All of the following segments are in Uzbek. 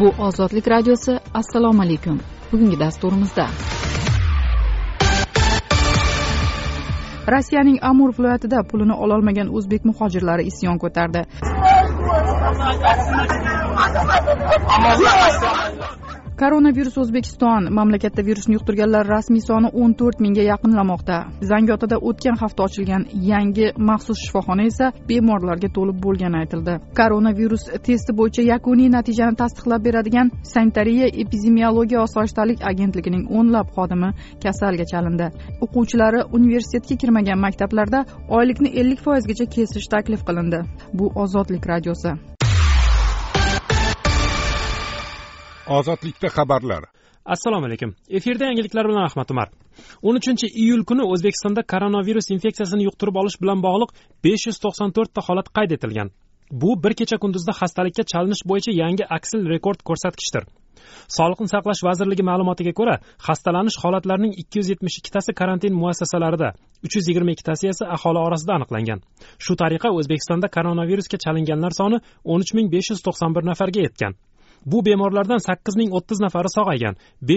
Bu Ozodlik radiosi. Assalomu alaykum. Bugungi dasturimizda Rossiyaning Amur viloyatida pulini ololmagan o'zbek muhojirlari isyon ko'tardi. Koronavirus O'zbekiston mamlakatda virusni yuqtirganlar rasmiy soni 14 mingga yaqinlamoqda. Zangiotada o'tgan hafta ochilgan yangi maxsus shifoxona esa bemorlarga to'lib bo'lgani aytildi. Koronavirus testi bo'yicha yakuniy natijani tasdiqlab beradigan Sanitariya epidemiologiya osoyishtalik agentligining o'nlab xodimi kasalga chalindi. O'quvchilari universitetga kirmagan maktablarda oylikni 50% gacha kesish taklif qilindi. Bu Ozodlik radiosi. Ozodlikda xabarlar. Assalomu alaykum. Efirda yangiliklar bilan Ahmad Umar. 13-iyul kuni O'zbekistonda koronavirus infeksiyasini yuqtirib olish bilan bog'liq 594 ta holat qayd etilgan. Bu bir kecha kunduzda xastalikka chalinish bo'yicha yangi aksil rekord ko'rsatkichdir. Sog'liqni saqlash vazirligi ma'lumotiga ko'ra, xastalanish holatlarining 272 tasi karantin muassasalarida, 322 tasi esa aholi orasida aniqlangan. Shu tariqa O'zbekistonda koronavirusga chalinganlar soni 13591 nafarga yetgan. Bu bemorlardan 8030 nafari sog'aygan,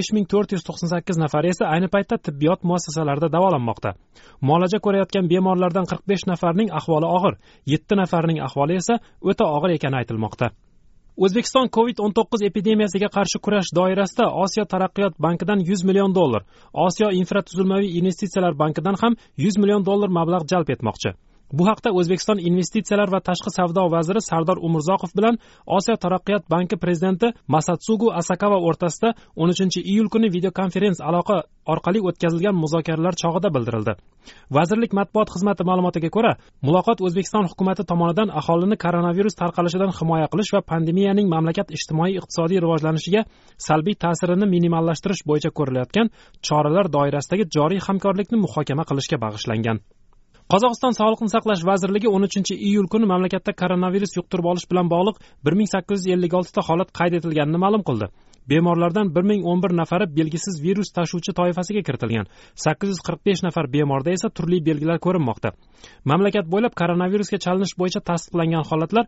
5498 nafari esa ayni paytda tibbiyot muassasalarida davolanmoqda. Muolaja ko'rayotgan bemorlardan 45 nafarining ahvoli og'ir, 7 nafarining ahvoli esa o'ta og'ir ekani aytilmoqda. O'zbekiston COVID-19 epidemiyasiga qarshi kurash doirasida Osiyo taraqqiyot bankidan 100 million dollar, Osiyo infratuzilmaviy investitsiyalar bankidan ham 100 million dollar mablag' jalb etmoqchi. Bu haqda O'zbekiston investitsiyalar va tashqi savdo vaziri Sardor Umurzoqov bilan Osiyo taraqqiyot banki prezidenti Masatsugu Asakawa o'rtasida 13-iyul kuni videokonferens aloqa orqali o'tkazilgan muzokaralar chog'ida bildirildi. Vazirlik matbuot xizmati ma'lumotiga ko'ra, muloqot O'zbekiston hukumati tomonidan aholini koronavirus tarqalishidan himoya qilish va pandemiyaning mamlakat ijtimoiy-iqtisodiy rivojlanishiga salbiy ta'sirini minimallashtirish bo'yicha ko'rilayotgan choralar doirasidagi joriy hamkorlikni muhokama qilishga bag'ishlangan. Qozog'iston Sog'liqni saqlash vazirligi 13-iyul kuni mamlakatda koronavirus yuqtirib olish bilan bog'liq 1856 ta holat qayd etilganini ma'lum qildi. Bemorlardan 1011 nafari belgisiz virus tashuvchi toifasiga kiritilgan. 845 nafar bemorda esa turli belgilar ko'rinmoqda. Mamlakat bo'ylab koronavirusga chalinish bo'yicha tasdiqlangan holatlar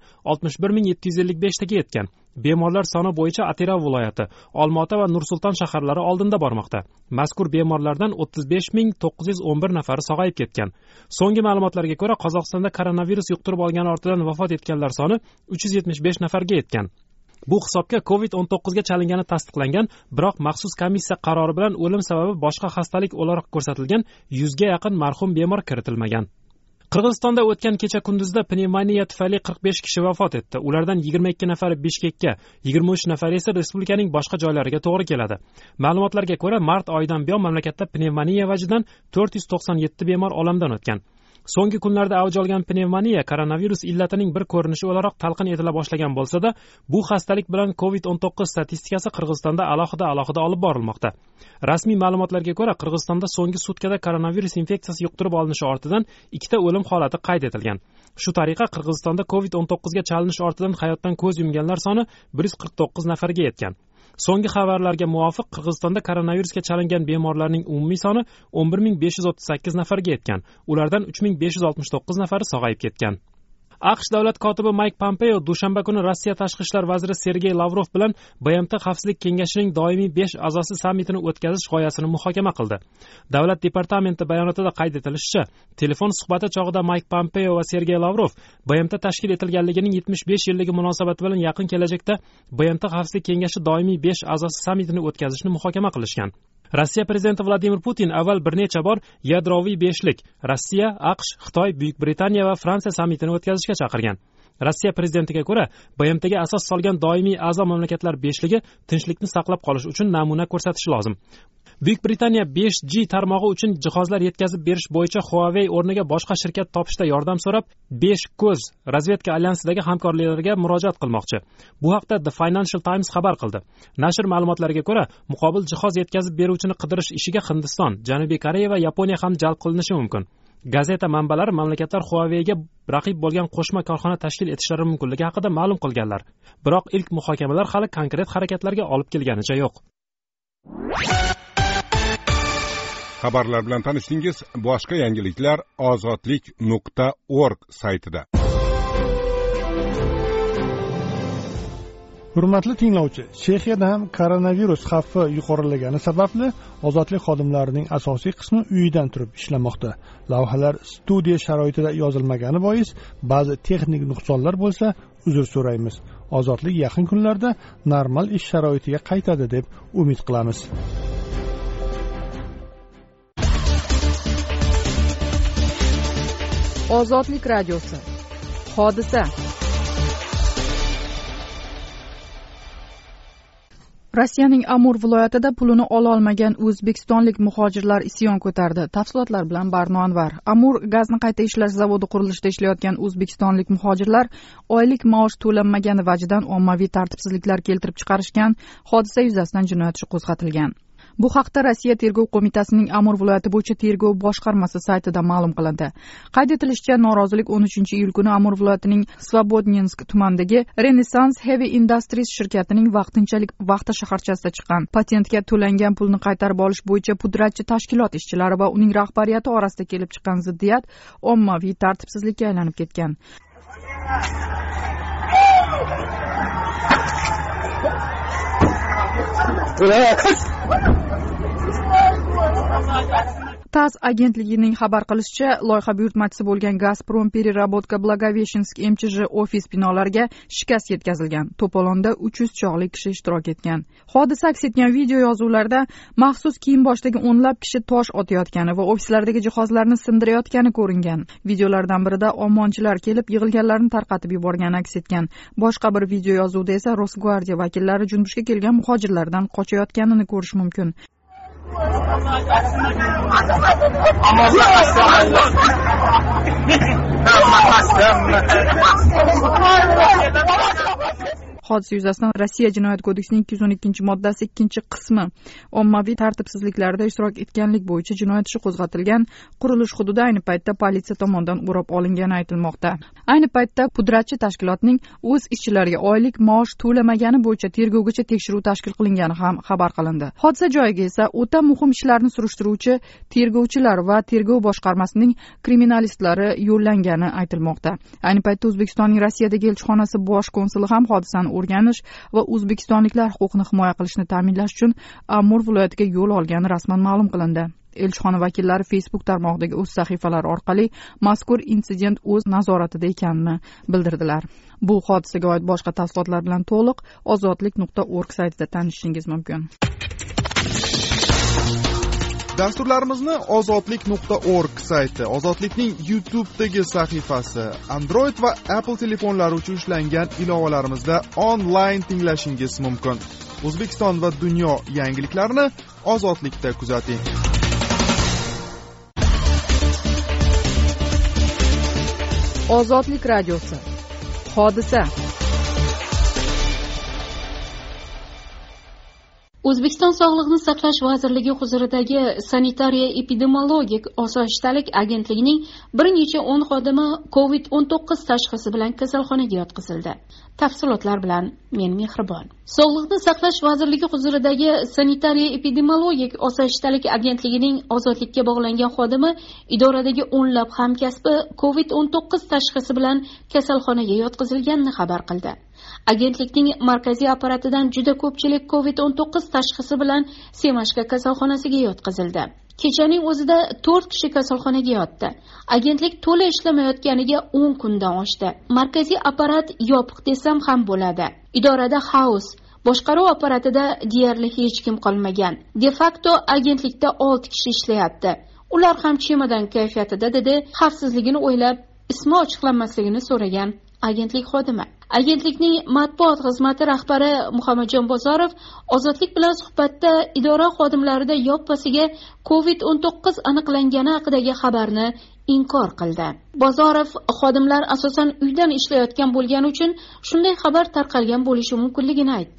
61755 taga yetgan. Bemorlar soni bo'yicha Atirov viloyati, Olmaota va Nur-Sulton shaharlari oldinda bormoqda. Mazkur bemorlardan 35911 nafari sog'ayib ketgan. So'nggi ma'lumotlarga ko'ra, Qozog'istonda koronavirus yuqtirib olgani ortidan vafot etganlar soni 375 nafarga yetgan. Bu hisobga COVID-19 ga chalingani tasdiqlangan, biroq maxsus komissiya qarori bilan o'lim sababi boshqa xastalik o'laroq ko'rsatilgan 100 ga yaqin marhum bemor kiritilmagan. Qirg'izistonda o'tgan kecha kunduzda pnevmoniya tufayli 45 kishi vafot etdi. Ulardan 22 nafari Bishkekka, 23 nafari esa respublikaning boshqa joylariga to'g'ri keladi. Ma'lumotlarga ko'ra, mart oyidan buyon mamlakatda pnevmoniya vajidan 497 bemor olamdan o'tgan. So'nggi kunlarda avj olgan pnevmoniya koronavirus illatining bir ko'rinishi o'laroq talqin etila boshlagan bo'lsa-da, bu xastalik bilan COVID-19 statistikasi Qirg'izistonda alohida olib borilmoqda. Rasmiy ma'lumotlarga ko'ra, Qirg'izistonda so'nggi sutkada koronavirus infeksiyasi yuqtirib olinishi ortidan 2 ta o'lim holati qayd etilgan. Shu tariqa Qirg'izistonda COVID-19 ga chalinish ortidan hayotdan ko'z yumganlar soni 149 nafarga yetgan. So'nggi xabarlarga muvofiq Qirg'izistonda koronavirusga chalingan bemorlarning umumiy soni 11538 nafarga yetgan. Ulardan 3569 nafari sog'ayib ketgan. AQSh davlat kotibi Mike Pompeo dushanba kuni Rossiya tashqi ishlar vaziri Sergey Lavrov bilan BMT xavfsizlik kengashining doimiy 5 a'zosi sammitini o'tkazish g'oyasini muhokama qildi. Davlat departamenti bayonotida qayd etilishicha, telefon suhbati chog'ida Mike Pompeo va Sergey Lavrov BMT tashkil etilganligining 75 yilligi munosabati bilan yaqin kelajakda BMT xavfsizlik kengashi doimiy 5 a'zosi sammitini o'tkazishni muhokama qilishgan. Rossiya prezidenti Vladimir Putin avval bir necha bor yadroviy beshlik Rossiya, AQSh, Xitoy, Buyuk Britaniya va Fransiya sammitini o'tkazishga chaqirgan. Rossiya prezidentiga ko'ra, BMTga asos solgan doimiy a'zo mamlakatlar beshligi tinchlikni saqlab qolish uchun namuna ko'rsatishi lozim. Buyuk Britaniya 5G tarmog'i uchun jihozlar yetkazib berish bo'yicha Huawei o'rniga boshqa shirkat topishda yordam so'rab, 5 ko'z razvedka alyansidagi hamkorlarga murojaat qilmoqchi. Bu haqda The Financial Times xabar qildi. Nashr ma'lumotlariga ko'ra, muqobil jihoz yetkazib beruvchini qidirish ishiga Hindiston, Janubiy Koreya va Yaponiya ham jalb qilinishi mumkin. Gazeta manbalari mamlakatlar Huawei'ga raqib bo'lgan qo'shma korxona tashkil etishlari mumkinligi haqida ma'lum qilganlar. Biroq ilk muhokamalar hali konkret harakatlarga olib kelganicha yo'q. Xabarlar bilan tanishdingiz. Boshqa yangiliklar ozodlik.org saytida. Hurmatli tinglovchi, Chexiyada ham koronavirus xavfi yuqorilagani sababli ozodlik xodimlarining asosiy qismi uyidan turib ishlamoqda. Lavhalar studiya sharoitida yozilmagani bois ba'zi texnik nuqsonlar bo'lsa, uzr so'raymiz. Ozodlik yaqin kunlarda normal ish sharoitiga qaytadi deb umid qilamiz. Ozodlik radiosi. Hodisa. Rossiyaning Amur viloyatida pulini ola olmagan o'zbekistonlik muhojirlar isyon ko'tardi. Tafsilotlar bilan Barno Anvar. Amur gazni qayta ishlash zavodi qurilishida ishlayotgan o'zbekistonlik muhojirlar oylik maosh to'lanmagani vajidan ommaviy tartibsizliklar keltirib chiqarishgan. Hodisa yuzasidan jinoyat ishi qo'zg'atilgan. Bu haqda Rossiya tergov qo'mitasining Amur viloyati bo'yicha tergov boshqarmasi saytida ma'lum qilindi. Qayd etilishicha, norozilik 13-iyul kuni Amur viloyatining Svobodnensk tumanidagi Renaissance Heavy Industries shirkatining vaqtinchalik vaqti shaharchasida chiqqan. Patentga to'langan pulni qaytarib olish bo'yicha pudratchi tashkilot ishchilari va uning rahbariyati orasida kelib chiqqan ziddiyat ommaviy tartibsizlikka aylanib ketgan. TASS agentligining xabar qilishicha, loyiha buyurtmachisi bo'lgan Gazprom Переработка Благовещенск MChJ ofis binolariga shikast yetkazilgan. To'polonda 300 chog'li kishi ishtirok etgan. Hodisa aks etgan video yozuvlarda maxsus kiyim boshdagi o'nlab kishi tosh otayotgani va ofislardagi jihozlarni sindirayotgani ko'ringan. Videolardan birida ommonchilar kelib yig'ilganlarni tarqatib yuborgani aks etgan. Boshqa bir video yozuvda esa Rosgvardiya vakillari junbushga kelgan muhojirlardan qochayotganini ko'rish mumkin. Hodisa yuzasidan Rossiya Jinoyat kodeksining 212-moddasi 2-qismi ommaviy tartibsizliklarda ishtirok etganlik bo'yicha jinoyat ishi qo'zg'atilgan. Qurilish hududi ayni paytda politsiya tomonidan o'rab olingani aytilmoqda. Ayni paytda pudratchi tashkilotning o'z ishchilariga oylik maosh to'lamagani bo'yicha tergovgacha tekshiruv tashkil qilingani ham xabar qilindi. Hodisa joyiga esa o'ta muhim ishlarni surishtiruvchi tergovchilar va tergov boshqarmasining kriminalistlari yo'llangani aytilmoqda. Ayni paytda O'zbekistonning Rossiyadagi elchixonasi bosh konsuli ham hodisani o'rganish va o'zbekistonliklar huquqini himoya qilishni ta'minlash uchun Amur viloyatiga yo'l olgani rasman ma'lum qilindi. Elchixona vakillari Facebook tarmog'idagi o'z sahifalari orqali mazkur insident o'z nazoratida ekanini bildirdilar. Bu hodisaga oid boshqa tafsilotlar bilan to'liq ozodlik.org saytida tanishishingiz mumkin. Dasturlarimizni ozodlik.org sayti, Ozodlikning YouTube'dagi sahifasi, Android va Apple telefonlari uchun ishlangan ilovalarimizda onlayn tinglashingiz mumkin. O'zbekiston va dunyo yangiliklarini Ozodlikda kuzating. Ozodlik radiosi. Hodisa. O'zbekiston Sog'liqni saqlash vazirligi huzuridagi sanitariya epidemiologik osoyishtalik agentligining bir necha 10 xodimi COVID-19 tashxisi bilan kasalxonaga yotqizildi. Tafsilotlar bilan men Mehribon. Sog'liqni saqlash vazirligi huzuridagi sanitariya epidemiologik osoyishtalik agentligining ozodlikka bog'langan xodimi idoradagi o'nlab hamkasbi COVID-19 tashxisi bilan kasalxonaga yotqizilganini xabar qildi. Agentlikning markaziy apparatidan juda ko'pchilik COVID-19 tashxisi bilan Semashka kasalxonasiga yotqizildi. Kechaning o'zida 4 kishi kasalxonaga yotdi. Agentlik to'la ishlamayotganiga 10 kundan oshdi. Markaziy apparat yopiq desam ham bo'ladi. Idorada xaos, boshqaruv apparatida deyarli hech kim qolmagan. De facto agentlikda 6 kishi ishlayapti. Ular ham chemodan kayfiyatida, dedi xavfsizligini o'ylab ismi ochiqlanmasligini so'ragan agentlik xodimi. Agentlikning matbuot xizmati rahbari Muhammadjon Bozorov Ozodlik bilan suhbatda idora xodimlarida yoppasiga COVID-19 aniqlangani haqidagi xabarni inkor qildi. Bozorov xodimlar asosan uydan ishlayotgan bo'lgani uchun shunday xabar tarqalgan bo'lishi mumkinligini aytdi.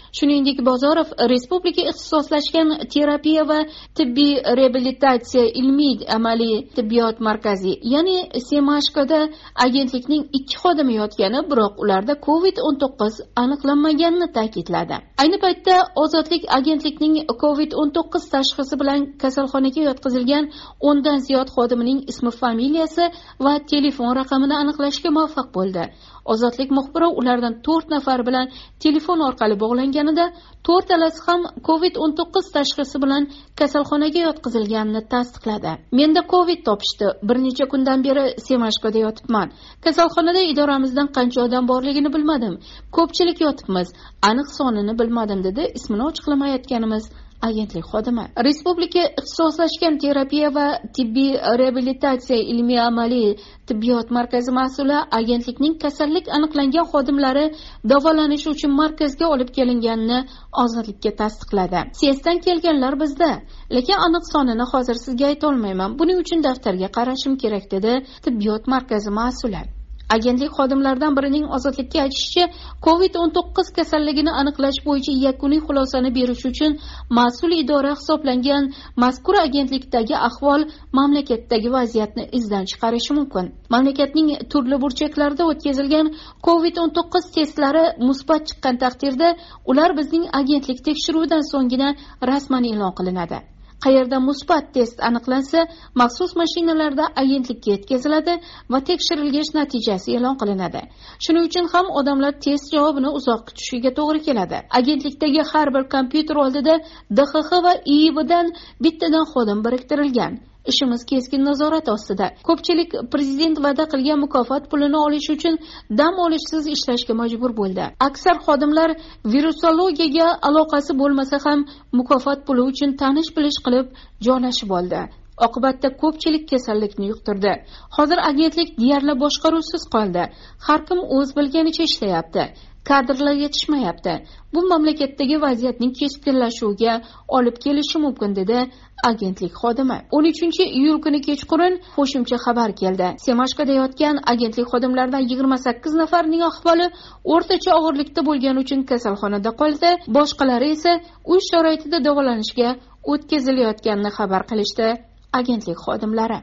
Shuningdek, Bozorov respublika ixtisoslashgan terapiya va tibbiy reabilitatsiya ilmiy amaliy tibbiyot markazi, ya'ni Semashkoda agentlikning 2 xodimi yotgani, biroq ularda COVID-19 aniqlanmaganini ta'kidladi. Ayni paytda Ozodlik agentlikning COVID-19 tashxisi bilan kasalxonaga yotqizilgan 10 dan ziyod xodimining ismi, familiyasi va telefon raqamini aniqlashga muvaffaq bo'ldi. Ozodlik muxbiri ulardan 4 nafar bilan telefon orqali bog'langanida 4talasi ham COVID-19 tashxisi bilan kasalxonaga yotqizilganini tasdiqladi. Menda COVID topishdi. Bir necha kundan beri Semashkoda yotibman. Kasalxonada idoramizdan qancha odam borligini bilmadim. Ko'pchilik yotibmiz. Aniq sonini bilmadim, dedi ismini ochiqlamayotganimiz agentlik xodimi. Respublika ixtisoslashgan terapiya va tibbiy reabilitatsiya ilmiy amaliy tibbiyot markazi mas'uli agentlikning kasallik aniqlangan xodimlari davolanish uchun markazga olib kelinganini Ozodlikka tasdiqladi. Sesdan kelganlar bizda, lekin aniq sonini hozir sizga ayta olmayman. Buning uchun daftarga qarashim kerak, dedi tibbiyot markazi mas'uli. Agentlik xodimlaridan birining Ozodlikka aytishicha, COVID-19 kasalligini aniqlash bo'yicha yakuniy xulosani berish uchun mas'ul idora hisoblangan mazkur agentlikdagi ahvol mamlakatdagi vaziyatni izdan chiqarishi mumkin. Mamlakatning turli burchaklarida o'tkazilgan COVID-19 testlari musbat chiqqan taqdirda ular bizning agentlik tekshiruvidan so'nggina rasman e'lon qilinadi. Qayerda musbat test aniqlansa, maxsus mashinalarda agentlikka yetkaziladi va tekshirilgach natijasi e'lon qilinadi. Shuning uchun ham odamlar test javobini uzoq kutishiga to'g'ri keladi. Agentlikdagi har bir kompyuter oldida DXX va IIBdan bittadan xodim biriktirilgan. Ishimiz keskin nazorat ostida. Ko'pchilik prezident va'da qilgan mukofot pulini olish uchun dam olishsiz ishlashga majbur bo'ldi. Aksar xodimlar virusologiyaga aloqasi bo'lmasa ham mukofot puli uchun tanish-bilish qilib joylashib oldi. Oqibatda ko'pchilik kasallikni yuqtirdi. Hozir agentlik deyarli boshqaruvsiz qoldi. Har kim o'z bilganicha ishlayapti. Kadrlar yetishmayapti. Bu mamlakatdagi vaziyatning keskinlashuviga olib kelishi mumkin, dedi agentlik xodimi. 13-iyul kuni kechqurun qo'shimcha xabar keldi. Semashkoda yotgan agentlik xodimlaridan 28 nafarining ahvoli o'rtacha og'irlikda bo'lgani uchun kasalxonada qoldi. Boshqalari esa uy sharoitida davolanishga o'tkazilayotganini xabar qilishdi agentlik xodimlari.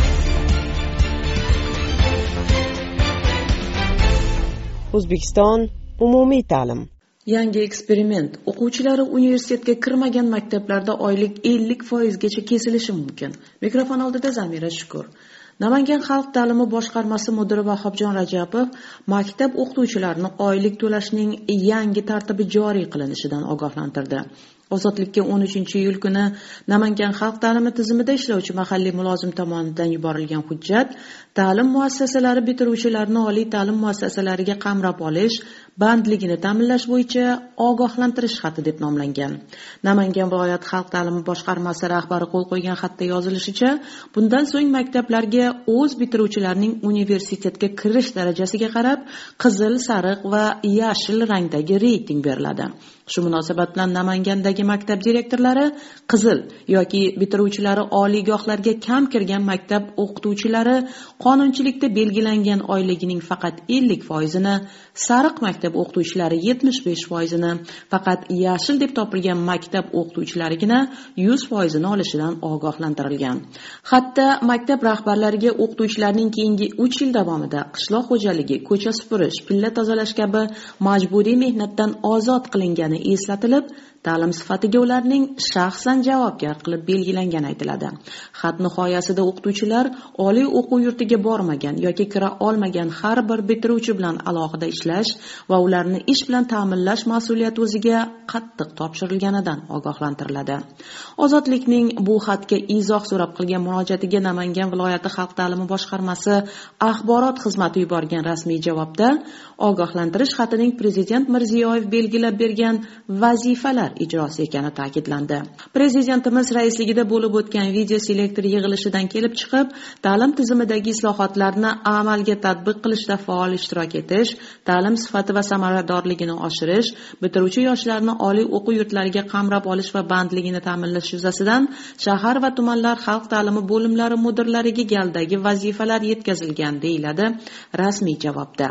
O'zbekiston umumiy ta'lim. Yangi eksperiment: o'quvchilari universitetga kirmagan maktablarda oylik 50% gacha kesilishi mumkin. Mikrofon oldida Zamira Shukur. Namangan xalq ta'limi boshqarmasi mudiri Vahobjon Rajabov maktab o'qituvchilarini oylik to'lashning yangi tartibi joriy qilinishidan ogohlantirdi. Ozodlikka 13-iyul kuni Namangan xalq ta'limi tizimida ishlovchi mahalliy mulozim tomonidan yuborilgan hujjat ta'lim muassasalari bitiruvchilarini oliy ta'lim muassasalariga qamrab olish bandligini ta'minlash bo'yicha ogohlantirish xati deb nomlangan. Namangan viloyat xalq ta'limi boshqarmasi rahbari qo'l qo'ygan xatda yozilishicha, bundan so'ng maktablarga o'z bitiruvchilarining universitetga kirish darajasiga qarab qizil, sariq va yashil rangdagi reyting beriladi. Shu munosabat bilan Namangandagi maktab direktorlari qizil yoki bitiruvchilari oliygohlarga kam kirgan maktab o'qituvchilari qonunchilikda belgilangan oyligining faqat 50%ni, sariq maktab o'qituvchilari 75%ni, faqat yashil deb topilgan maktab o'qituvchilarigina 100%ni olishidan ogohlantirilgan. Hatto maktab rahbarlariga o'qituvchilarning keyingi 3 yil davomida qishloq xo'jaligi, ko'cha supurish, pilla tozalash kabi majburiy mehnatdan ozod qilingani eslatilib, ta'lim sifatiga ularning shaxsan javobgar qilib belgilangani aytiladi. Xat nihoyasida o'qituvchilar oliy o'quv yurtiga bormagan yoki kira olmagan har bir bitiruvchi bilan alohida ishlash va ularni ish bilan ta'minlash mas'uliyati o'ziga qattiq topshirilganidan ogohlantiriladi. Ozodlikning bu xatga izoh so'rab qilgan murojaatiga Namangan viloyati xalq ta'limi boshqarmasi axborot xizmati yuborgan rasmiy javobda ogohlantirish xatining prezident Mirziyoyev belgilab bergan vazifalar ijrosi ekani ta'kidlandi. Prezidentimiz raisligida bo'lib o'tgan video selektor yig'ilishidan kelib chiqib, ta'lim tizimidagi islohotlarni amalga tatbiq qilishda faol ishtirok etish, ta'lim sifati va samaradorligini oshirish, bitiruvchi yoshlarni oliy o'quv yurtlariga qamrab olish va bandligini ta'minlash yuzasidan shahar va tumanlar xalq ta'limi bo'limlari mudirlariga galdagi vazifalar yetkazilgan, deyiladi rasmiy javobda.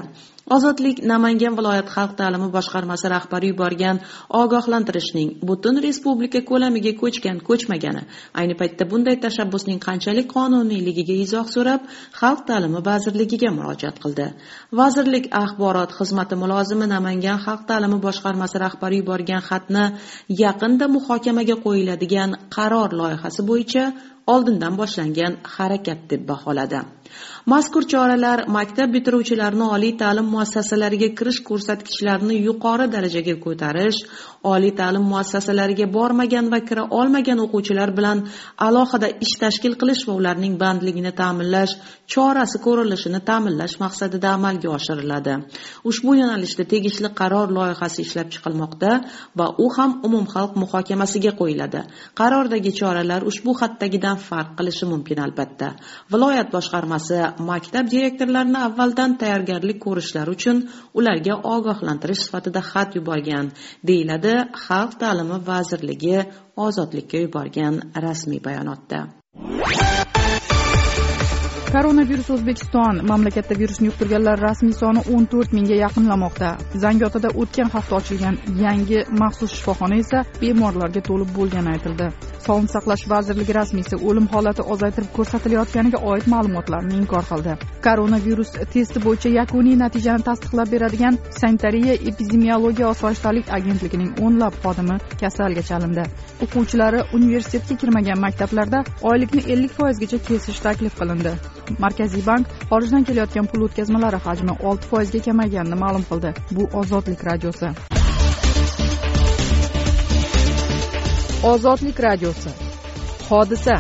Ozodlik Namangan viloyat xalq ta'limi boshqarmasi rahbari yuborgan ogohlantirishning butun respublika ko'lamiga ko'chmagani, ayni paytda bunday tashabbusning qanchalik qonuniyligiga izoh so'rab, xalq ta'limi vazirligiga murojaat qildi. Vazirlik axborot xizmati mulozimi Namangan xalq ta'limi boshqarmasi rahbari yuborgan xatni yaqinda muhokamaga qo'yiladigan qaror loyihasi bo'yicha oldindan boshlangan harakat deb baholadi. Mazkur choralar maktab bitiruvchilarini oliy ta'lim muassasalariga kirish ko'rsatkichlarini yuqori darajaga ko'tarish, oliy ta'lim muassasalariga bormagan va kira olmagan o'quvchilar bilan alohida ish tashkil qilish va ularning bandligini ta'minlash chorasi ko'rilishini ta'minlash maqsadida amalga oshiriladi. Ushbu yo'nalishda tegishli qaror loyihasi ishlab chiqilmoqda va u ham umumxalq muhokamasiga qo'yiladi. Qarordagi choralar ushbu xatdagidan farq qilishi mumkin albatta. Viloyat boshqarmasi maktab direktorlarini avvaldan tayyorgarlik ko'rishlari uchun ularga ogohlantirish sifatida xat yuborgan, deyiladi Xalq ta'limi vazirligi Ozodlikka yuborgan rasmiy bayonotda. Koronavirus O'zbekiston mamlakatda virusni yuqtirganlar rasmiy soni 14 mingga yaqinlamoqda. Zangiotada o'tgan hafta ochilgan yangi maxsus shifoxona esa bemorlarga to'lib bo'lgani aytildi. Sog'liqni saqlash vazirligi rasmiysi o'lim holati ozaytirib ko'rsatilayotganiga oid ma'lumotlarni inkor qildi. Koronavirus testi bo'yicha yakuniy natijani tasdiqlab beradigan Sanitariya epidemiologiya osoyishtalik agentligining o'nlab xodimi kasalga chalindi. O'quvchilari universitetga kirmagan maktablarda oylikni 50% gacha kesish taklif qilindi. Markaziy bank xorijdan kelayotgan pul o'tkazmalari hajmi 6% ga kamayganini ma'lum qildi. Bu Ozodlik radiosi. Ozodlik radiosi. Hodisa.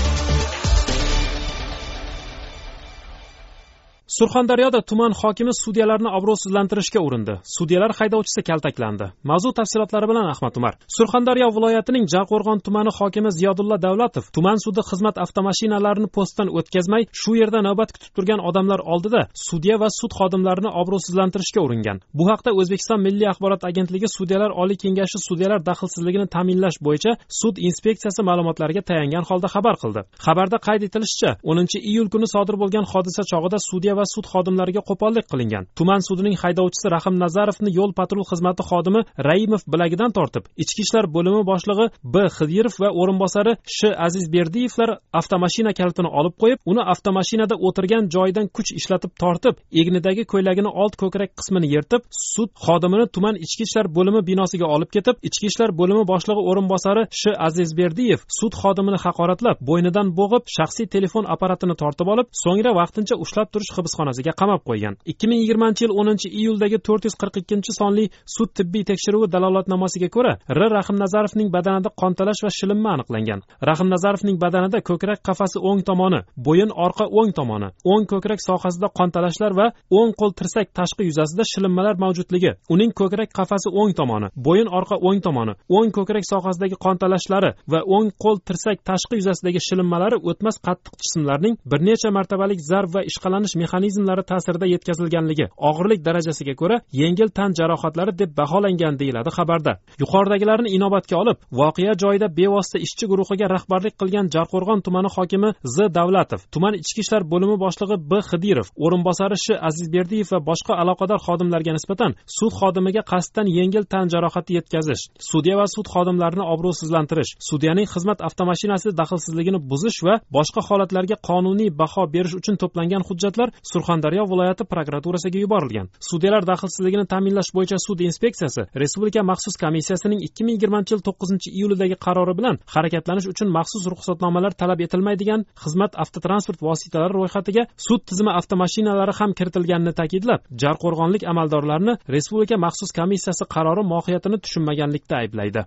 Surxondaryoda tuman hokimi sudyalarni obro'sizlantirishga urindi. Sudyalar haydovchisi kaltaklandi. Mavzu tafsilotlari bilan Ahmad Umar. Surxondaryo viloyatining Jarqo'rg'on tumani hokimi Ziyodulla Davlatov tuman sudi xizmat avtomashinalarini postdan o'tkazmay, shu yerda navbat kutib turgan odamlar oldida sudya va sud xodimlarini obro'sizlantirishga uringan. Bu haqda O'zbekiston Milliy axborot agentligi Sudyalar Oliy kengashi sudyalar daxlsizligini ta'minlash bo'yicha sud inspeksiyasi ma'lumotlariga tayangan holda xabar qildi. Xabarda qayd etilishicha, 10-iyul kuni sodir bo'lgan hodisa chog'ida sudya va sud xodimlariga qo'pollik qilingan. Tuman sudining haydovchisi Rahim Nazarovni yo'l patrul xizmati xodimi Raimov bilagidan tortib, Ichki ishlar bo'limi boshlig'i B. Xidirov va o'rinbosari Sh. Azizberdiyevlar avtomashina kalitini olib qo'yib, uni avtomashinada o'tirgan joyidan kuch ishlatib tortib, egnidagi ko'ylagini old ko'krak qismini yirtib, sud xodimini tuman Ichki ishlar bo'limi binosiga olib ketib, Ichki ishlar bo'limi boshlig'i o'rinbosari Sh. Azizberdiyev sud xodimini haqoratlab, bo'ynidan bo'g'ib, shaxsiy telefon apparatini tortib olib, so'ngra vaqtincha ushlab turish hibsxonasiga qamab qo'ygan. 2020-yil 10-iyuldagi 442-sonli sud tibbiy tekshiruvi dalolatnomasiga ko'ra, Rahim Nazarovning badanida qontalash va shilinma aniqlangan. Rahim Nazarovning badanida ko'krak qafasi o'ng tomoni, bo'yin orqa o'ng tomoni, o'ng ko'krak sohasida qontalashlar va o'ng qo'l tirsak tashqi yuzasida shilinmalar mavjudligi, uning ko'krak qafasi o'ng tomoni, bo'yin orqa o'ng tomoni, o'ng ko'krak sohasidagi qontalashlari va o'ng qo'l tirsak tashqi yuzasidagi shilinmalari o'tmas qattiq jismlarning bir necha martabalik zarb va ishqalanish mexanizmlari ta'sirida yetkazilganligi, og'irlik darajasiga ko'ra yengil tan jarohatlari deb baholangan, deyiladi xabarda. Yuqoridagilarni inobatga olib, voqea joyida bevosita ishchi guruhiga rahbarlik qilgan Jarqo'rg'on tumani hokimi Z. Davlatov, tuman ichki ishlar bo'limi boshlig'i B. Xidirov, o'rinbosari Sh. Azizberdiyev va boshqa aloqador xodimlarga nisbatan sud xodimiga qasddan yengil tan jarohati yetkazish, sudya va sud xodimlarini obro'sizlantirish, sudyaning xizmat avtomashinasi daxlsizligini buzish va boshqa holatlarga qonuniy baho berish uchun to'plangan hujjatlar Surxondaryo viloyati prokuraturasiga yuborilgan. Sudyalar daxlsizligini ta'minlash bo'yicha sud inspeksiyasi Respublika maxsus komissiyasining 2020-yil 9-iyulidagi qarori bilan harakatlanish uchun maxsus ruxsatnomalar talab etilmaydigan xizmat avtotransport vositalari ro'yxatiga sud tizimi avtomashinalari ham kiritilganini ta'kidlab, Jarqo'rg'onlik amaldorlarni Respublika maxsus komissiyasi qarori mohiyatini tushunmaganlikda ayblaydi.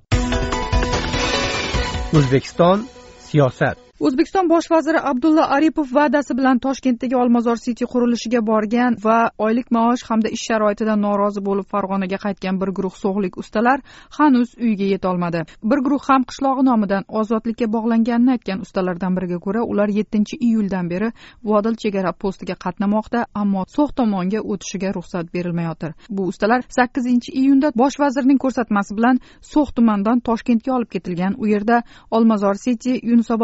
O'zbekiston siyosat. O'zbekiston bosh vaziri Abdulla Aripov va'dasi bilan Toshkentdagi Olmazor City qurilishiga borgan va oylik maosh hamda ish sharoitidan norozi bo'lib Farg'onaga qaytgan bir guruh sog'lik ustalar hanuz uyiga yeta olmadi. Bir guruh ham qishlog'i nomidan ozodlikka bog'langanini aytgan ustalardan biriga ko'ra, ular 7-iyuldan beri Vodil chegara postiga qatnamoqda, ammo so'q tomonga o'tishiga ruxsat berilmayotir. Bu ustalar 8-iyunda bosh vazirning ko'rsatmasi bilan So'x tumanidan Toshkentga olib ketilgan. U yerda Olmazor City Yunusobod biznes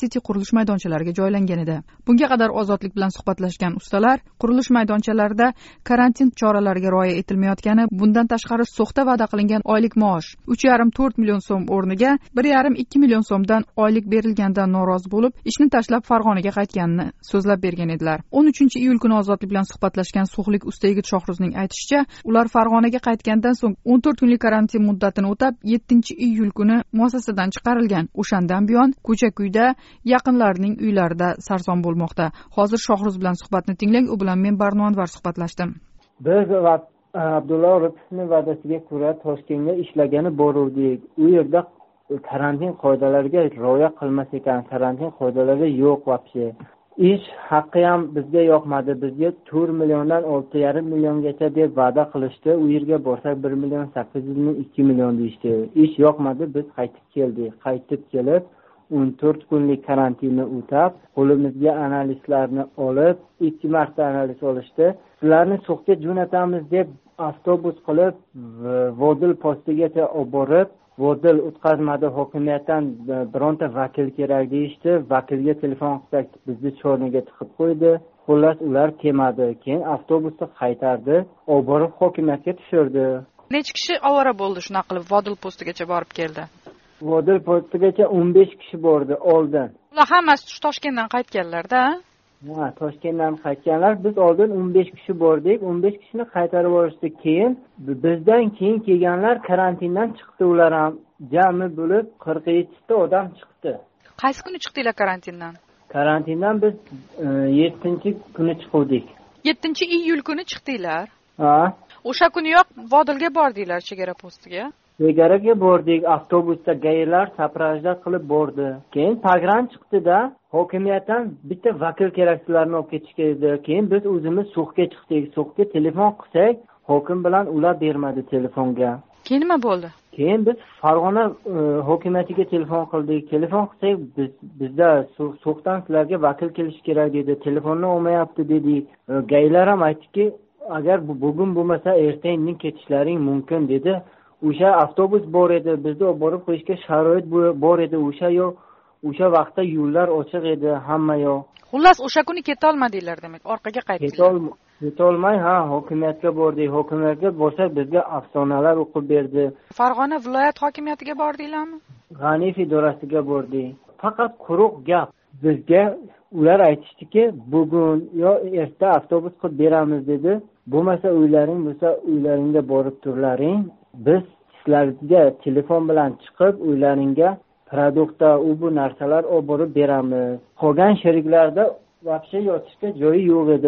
City qurilish maydonchalariga joylangan edi. Bunga qadar Ozodlik bilan suhbatlashgan ustalar qurilish maydonchalarida karantin choralariga rioya etilmayotgani, bundan tashqari soxta va'da qilingan oylik maosh 3,5-4 million so'm o'rniga 1,5-2 million so'mdan oylik berilganidan norozi bo'lib, ishni tashlab Farg'onaga qaytganini so'zlab bergan edilar. 13 iyul kuni Ozodlik bilan suhbatlashgan So'xlik usta yigit Shohruzning aytishicha, ular Farg'onaga qaytgandan so'ng 14 kunlik karantin muddatini o'tab 7-iyul kuni muassasadan chiqarilgan. O'shandan buyon ko'cha-kuyda, yaqinlarining uylarida sarson bo'lmoqda. Hozir Shohruz bilan suhbatni tinglang, u bilan men Barno Anvar suhbatlashdim. Biz Abdulla Oripovning va'dasiga ko'ra Toshkentga ishlagani boruvdik. U yerda karantin qoidalariga rioya qilmas ekan, karantin qoidalari yo'q vobshe. Ish haqqi ham bizga yoqmadi. Bizga 4 milliondan 6,5 milliongacha deb va'da qilishdi. U yerga borsak 1 million 800 ming 2 million deyishdi. Ish yoqmadi, biz qaytib keldik. Qaytib kelib 14 kunlik karantinni o'tab, qo'limizga analizlarni olib, 2 marta analiz olishdi. Sizlarni So'xga jo'natamiz deb avtobus qilib Vodil postigacha olib borib, Vodil o'tkazmadi, hokimiyatdan bironta vakil kerak deyishdi. Vakilga telefon qilsak, bizni chorniga tiqib qo'ydi. Xullas ular kelmadi. Keyin avtobusni qaytardi, olib borib hokimiyatga tushirdi. Necha kishi ovora bo'ldi shunaqa qilib Vodil postigacha borib keldi? Vodil postigacha 15 kishi bordi oldin. Ular hammasi Toshkentdan qaytganlar-da? Ha, Toshkentdan qaytganlar. Biz oldin 15 kishi bordik. 15 kishini qaytarib yuborishdi. Keyin bizdan keyin kelganlar karantindan chiqdi. Ular ham jami bo'lib 47 ta odam chiqdi. Qaysi kuni chiqdinglar karantindan? Karantindan biz 7-kuni chiqdik. 7-iyul kuni chiqdinglar? Ha. O'sha kuniyoq Vodilga bordinglar chegara postiga? Chegaraga bordik, avtobusda gaylar saprajda qilib bordi. Keyin pagran chiqdi-da, hokimiyatdan bitta vakil kerak sizlarni olib ketishga edi. Keyin biz o'zimiz So'xga chiqdik. So'xga telefon qilsak, hokim bilan ular bermadi telefonga. Keyin nima bo'ldi? Keyin biz Farg'ona hokimiyatiga telefon qildik. Telefon qilsak, bizda So'xdan sizlarga vakil kelish kerak dedi. Telefonni olmayapti dedik. Gaylar ham aytdiki, agar bugun bo'lmasa ertaga ketishlaring mumkin dedi. O'sha avtobus bor edi, bizni olib borib qo'yishga sharoit bor edi. O'sha vaqtda yo'llar ochiq edi, hamma yo'q. Xullas, o'sha kuni keta olmadinglar demak, orqaga qaytdinglar. Keta olmay, hokimiyatga bordik. Hokimiyatga borsak, bizga afsonalar o'qib berdi. Farg'ona viloyat hokimiyatiga bordinglarmi? G'aniyev idorasiga bordik. Faqat quruq gap. Bizga ular aytishdiki, bugun yo erta avtobus qilib beramiz dedi. Bo'lmasa uylaring bo'lsa, uylaringga borib turlaring. Biz sizlarga telefon bilan chiqib uylaringga produktda bu narsalar olib borib beramiz. Qolgan sheriklarda vobshe yotishga joyi yo'q edi.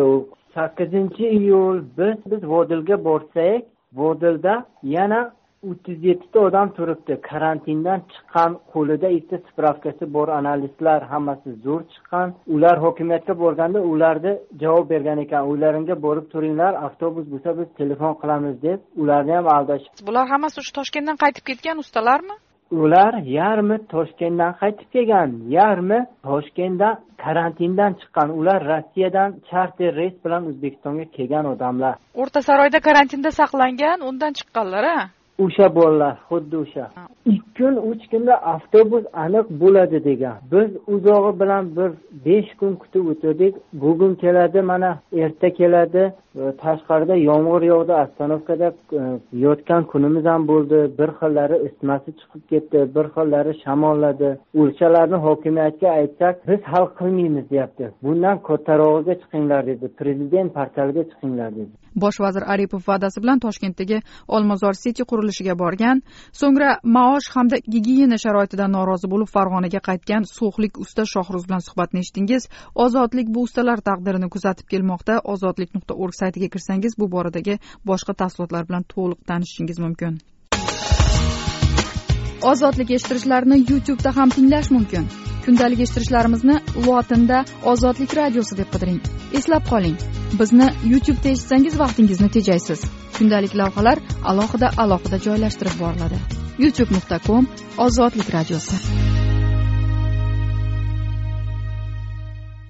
8-iyul biz Vodilga borsak, Vodilda yana 37 ta odam turibdi. Karantindan chiqqan, qo'lida ikkita spravkasi bor analistlar hammasi zo'r chiqqan. Ular hokimiyatga borganda ularga javob bergan ekan. Uylaringga borib turinglar, avtobus bo'lsa biz telefon qilamiz deb ularni ham aldashdi. Bular hammasi shu Toshkentdan qaytib ketgan ustalarmi? Ular yarmi Toshkentdan qaytib kelgan, yarmi Toshkentdan karantindan chiqqan. Ular Rossiyadan charter reys bilan O'zbekistonga kelgan odamlar. O'rta Saroyda karantinda saqlangan, undan chiqqanlar-a? O'sha bolalar, xuddi o'sha. 2 kun, 3 kunda avtobus aniq bo'ladi degan. Biz uzog'i bilan bir 5 kun kutib o'tirdik. Bugun keladi, mana erta keladi. Tashqarida yomg'ir yog'di, ostanovkada yotgan kunimiz ham bo'ldi. Bir xillari isitmasi chiqib ketdi, bir xillari shamolladi. O'lchalarni hokimiyatga aytsak, biz hal qilmaymiz deyapti. Bundan kattarog'iga chiqinglar dedi. Prezident portaliga chiqinglar dedi. Bosh vazir Aripov va'dasi bilan Toshkentdagi Olmazor City qurilishiga borgan, so'ngra maosh hamda gigiyena sharoitidan norozi bo'lib Farg'onaga qaytgan So'xlik usta Shohruz bilan suhbatni eshitdingiz. Ozodlik bu ustalar taqdirini kuzatib kelmoqda. ozodlik.org saytiga kirsangiz bu boradagi boshqa tafsilotlar bilan to'liq tanishishingiz mumkin. Ozodlik eshittirichlarini YouTube'da ham tinglash mumkin. Kundalik eshittirishlarimizni lotinda Ozodlik radiosi deb qidiring. Eslab qoling, bizni YouTube'da eshitsangiz vaqtingizni tejaysiz. Kundalik lavhalar alohida joylashtirib boriladi. youtube.com/ozodlik radiosi.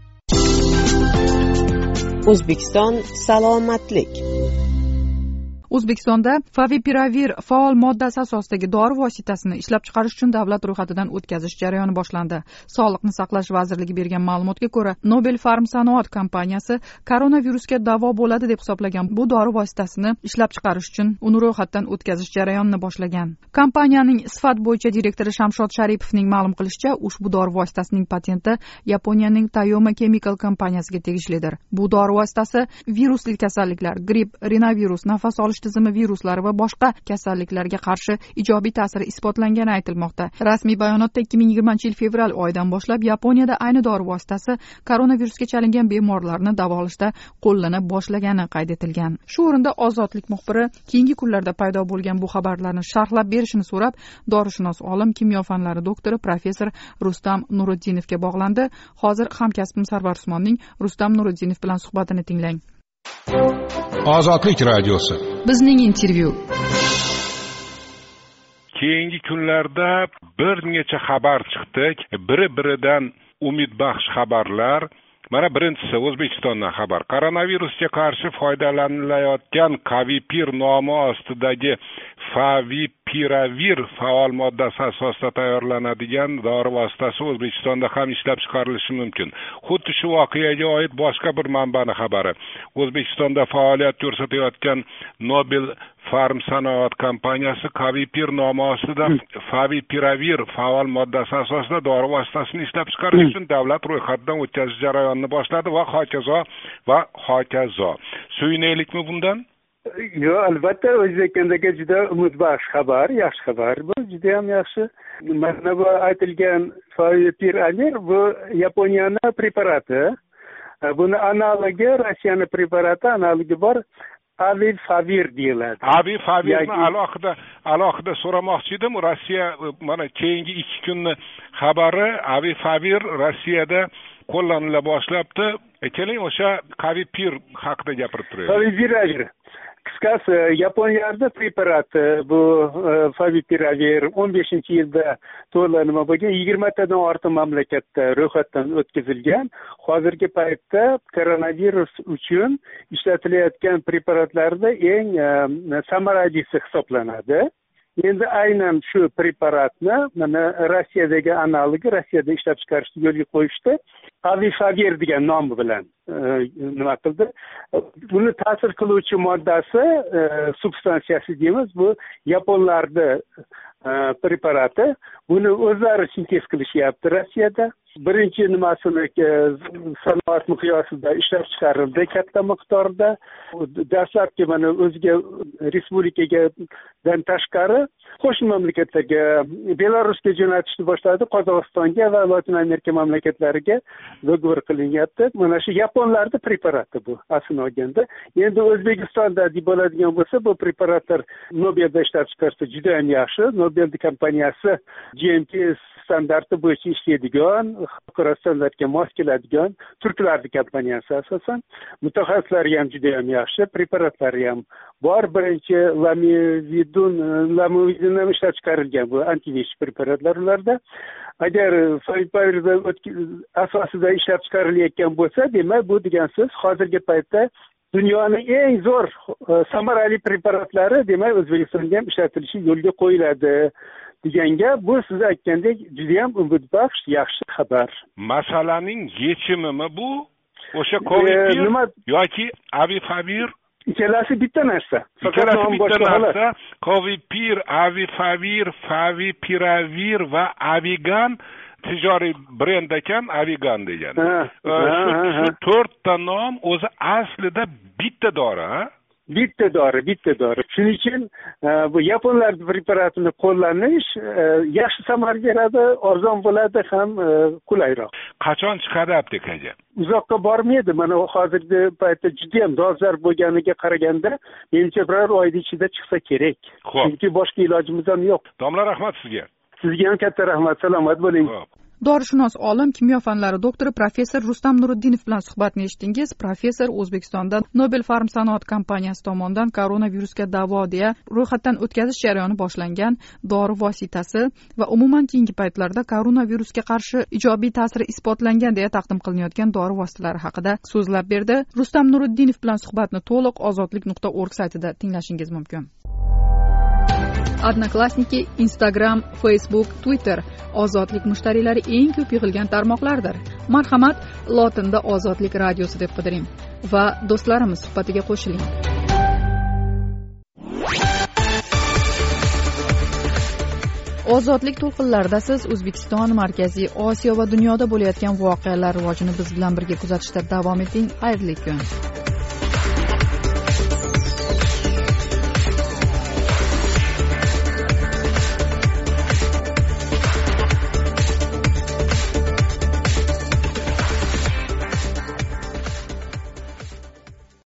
O'zbekiston salomatlik. O'zbekistonda favipiravir faol moddasi asosidagi dori vositasini ishlab chiqarish uchun davlat ro'yxatidan o'tkazish jarayoni boshlandi. Sog'liqni saqlash vazirligi bergan ma'lumotga ko'ra, Nobel Pharm sanoat kompaniyasi koronavirusga davo bo'ladi deb hisoblagan bu dori vositasini ishlab chiqarish uchun uni ro'yxatdan o'tkazish jarayonini boshlagan. Kompaniyaning sifat bo'yicha direktori Shamshod Sharipovning ma'lum qilishicha, ushbu dori vositasining patenti Yaponiyaning Tayoma Chemical kompaniyasiga tegishlidir. Bu dori vositasi virusli kasalliklar, gripp, rinovirus, nafas olish tizimi viruslari va boshqa kasalliklarga qarshi ijobiy ta'siri isbotlangani aytilmoqda. Rasmiy bayonotda 2020-yil fevral oyidan boshlab Yaponiyada ayni dori vositasi koronavirusga chalingan bemorlarni davolashda qo'llana boshlagani qayd etilgan. Shu o'rinda Ozodlik muxbiri keyingi kunlarda paydo bo'lgan bu xabarlarni sharhlab berishini so'rab, dorishunos olim, kimyo fanlari doktori professor Rustam Nuriddinovga bog'landi. Hozir hamkasbim Sarvar Usmonning Rustam Nuriddinov bilan suhbatini tinglang. Ozodlik radiosi. Bizning intervyu. Keyingi kunlarda bir necha xabar chiqdi. Biri-biridan umidbaxsh xabarlar. Mana birinchisi O'zbekistondan xabar. Koronavirusga qarshi foydalanilayotgan Kavipir nomi ostidagi favipiravir faol moddasi asosida tayyorlanadigan dori vositasi O'zbekistonda ham ishlab chiqarilishi mumkin. Xuddi shu voqeaga oid boshqa bir manbaning xabari. O'zbekistonda faoliyat ko'rsatayotgan Nobel Pharm sanoat kompaniyasi Kavipir nomi ostida favipiravir faol moddasi asosida dori vositasini ishlab chiqarish uchun davlat ro'yxatidan o'tkazish jarayonini boshladi va hokazo. Suyunaylikmi bundan? Yo'q, albatta O'zbekistondagi juda umidbaxsh xabar, yaxshi xabar. Bu juda ham yaxshi. Mana bu aytilgan favipiravir bu Yaponiyaning preparati. Buni analogi Rossiyaning preparati, analogi bor. Avifavir deyiladi. Avifavirni alohida so'ramoqchi edim. Rossiya mana keyingi 2 kunni xabari Avifavir Rossiyada qo'llanila boshlabdi. Keling o'sha Kavipir haqida gapirib turaylik. Favipiravir qisqasi Yaponiyada preparati bu favipiravir 15-yilda to'llanma bo'lgan 20 tadan ortiq mamlakatda ro'yxatdan o'tkazilgan. Hozirgi paytda koronavirus uchun ishlatilayotgan preparatlarda eng samaralisi hisoblanadi. Endi aynan shu preparatni mana Rossiyadagi analogi Rossiyada ishlab chiqarishni yo'lga qo'yishdi. Avifavir degan nom bilan nima qildi? Buni ta'sir qiluvchi moddasi, substansiyasi deymiz, bu yaponlarning preparati. Buni o'zlari sintez qilishyapti Rossiyada. Birinchi nimasini sanoat miqyosida ishlab chiqarildi katta miqdorda. Dastlabki mana o'ziga respublikadan tashqari qo'shni mamlakatlarga, Belarusga jo'natishni boshladi, Qozog'istonga va Latin Amerika mamlakatlariga dogovor qilinyapti. Mana shu yaponlarning preparati bu aslini olganda. Endi O'zbekistonda deb bo'ladigan bo'lsa, bu preparatlar Nobelda ishlab chiqarsa juda ham yaxshi. Nobel kompaniyasi GMP standarti bo'yicha ishlaydigan, xalqaro standartga mos keladigan turklarning kompaniyasi asosan. Mutaxassislari ham juda ham yaxshi, preparatlari ham bor. Birinchi lamivudin ham ishlab chiqarilgan bu antivirus preparatlar ularda. Agar favipiravir asosida ishlab chiqarilayotgan bo'lsa, demak bu degan so'z hozirgi paytda dunyoning eng zo'r samarali preparatlari demak O'zbekistonda ham ishlatilishi yo'lga qo'yiladi deganga, bu siz aytgandek juda ham umidbaxsh, yaxshi xabar. Masalaning yechimimi bu? O'sha Kavipir yoki Avifavir? Ikkalasi bitta narsa. Ikkalasi bitta narsa. Kavipir, Avifavir, favipiravir va Avigan tijoriy brend ekan, Avigan degan. Shu 4 ta nom o'zi aslida bitta dori, ha? Bitta dori. Shuning uchun bu yaponlar preparatini qo'llanish yaxshi samara beradi, arzon bo'ladi ham qulayroq. Qachon chiqadi aptekaga? Uzoqqa bormaydi. Mana hozirgi paytda juda ham dolzarb bo'lganiga qaraganda, menimcha biror oy ichida chiqsa kerak. Chunki boshqa ilojimiz ham yo'q. Domla, rahmat sizga. Sizga ham katta rahmat. Salomat bo'ling. Dorishunos olim, kimyo fanlari doktori professor Rustam Nuriddinov bilan suhbatni eshitdingiz. Professor O'zbekistonda Nobel Pharm sanoat kompaniyasi tomonidan koronavirusga davo deya ro'yxatdan o'tkazish jarayoni boshlangan dori vositasi va umuman keyingi paytlarda koronavirusga qarshi ijobiy ta'siri isbotlangan deya taqdim qilinayotgan dori vositalari haqida so'zlab berdi. Rustam Nuriddinov bilan suhbatni to'liq ozodlik.org saytida tinglashingiz mumkin. Odnoklassniki, Instagram, Facebook, Twitter ozodlik mushtariylari eng ko'p yig'ilgan tarmoqlardir. Marhamat, lotinda Ozodlik radiosi deb qidiring va do'stlarimiz suhbatiga qo'shiling. Ozodlik to'lqinlarida siz O'zbekiston, Markaziy Osiyo va dunyoda bo'layotgan voqealar rivojini biz bilan birga kuzatishda davom eting. Xayrli kun.